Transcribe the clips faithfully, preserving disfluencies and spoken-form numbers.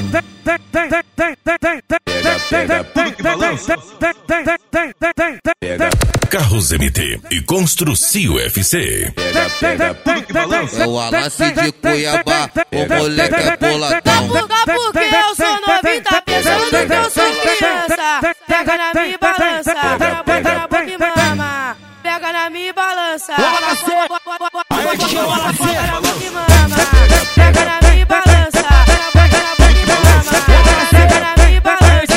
Pega tudo que balança. Carros M T e Construcio F C. Pega, pega tudo que balança. É o Wallace de Cuiabá, o moleque é boladão. Capuca porque eu sou novinho, tá pensando que eu sou criança. Pega na minha balança, bota na boca e mama. Pega na minha balança, bota na boca e mama. Pega na minha balança, bota na boca e mama. Pega na minha balança,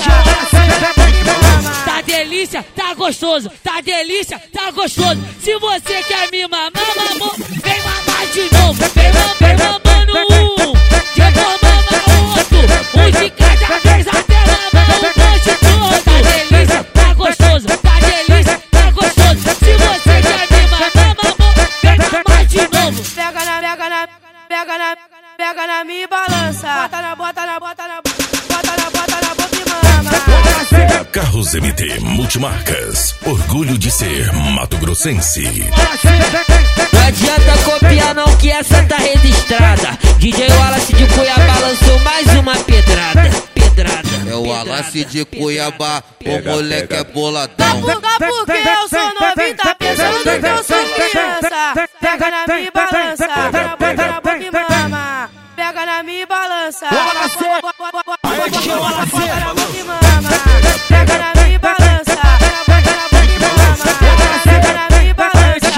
tá delícia, tá gostoso, tá delícia, tá gostoso. Se você quer me mamar, mamou, vem mamar de novo. Vem mamar, vem mamando um, depois mama outro. Um de cada vez até mamar o monte todo. Tá delícia, tá gostoso, tá delícia, tá gostoso. Se você quer me mamar, mamou, vem mamar de novo. Pega na, pega na, pega na, pega na minha balança. Bota na, bota na, bota na, bota na, bota na boca e mama. Carros M T Multimarcas, orgulho de ser mato-grossense. Não adianta copiar não que essa tá registrada. D J Wallace de Cuiabá lançou mais uma pedrada. Pedrada. É o Wallace de Cuiabá, o moleque é boladão. Capuca porque eu sou novinho, tá pensando que eu sou criança. Pega na minha balança, bota na boca e mama. Pega na minha balança, bota na boca e mama. Pega na minha balança, bota na boca e mama. Pega na minha balança,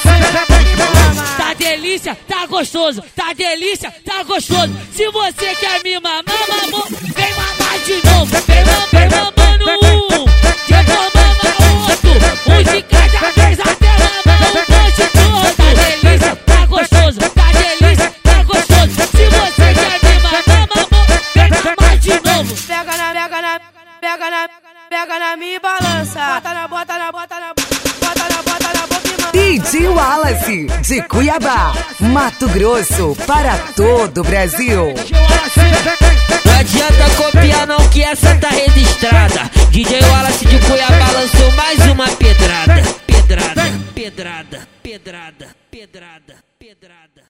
tá delícia, tá gostoso, tá delícia, tá gostoso. Se você quer me mamar, mamou, vem mamar de novo. Vem mamar, vem mamando um, depois mama outro. Um de cada vez até mamar o monte todo. Tá delícia, tá gostoso, tá delícia, tá gostoso. Se você quer me mamar, mamou, vem mamar de novo. pega na, pega na, pega na, pega na minha balança. Bota na, bota na, bota na, bota na, bota na boca e mama. D J Wallace de Cuiabá, Mato Grosso, para todo o Brasil. Não adianta copiar não que essa tá registrada. D J Wallace de Cuiabá